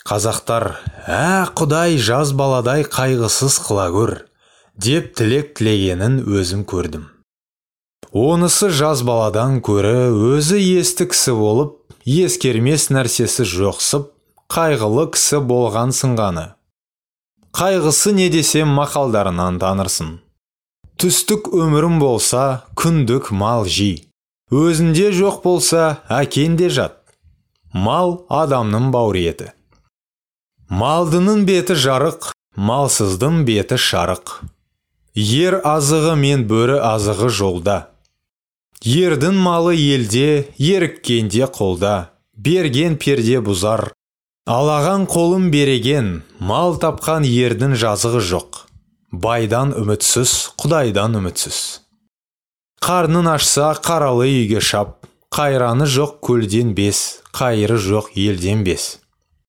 Қазақтар, Құдай жаз баладай қайғысыз қыла көр, деп тілек тілегенін өзім көрдім. Онысы жаз баладан көрі өзі есті кісі болып, ескермес нәрсесі жоқсып, қайғылы кісі болған сынғаны. Қайғысы не десем мақалдарынан танырсың. Түстік өмірім болса, күндік мал жи. Өзінде жоқ болса, әкенде жат. Мал адамның бауыр еті. Малдының беті жарық, малсыздың беті шарық. Ер азығы мен бөрі азығы жолда. Ердің малы елде, еріккенде қолда. Берген перде бұзар. Алаған қолым береген, мал тапқан ердің жазығы жоқ. Байдан үмітсіз, Құдайдан үмітсіз. Қарнын ашса қаралы үйге шап. Қайраны жоқ көлден бес, қайыры жоқ елден бес.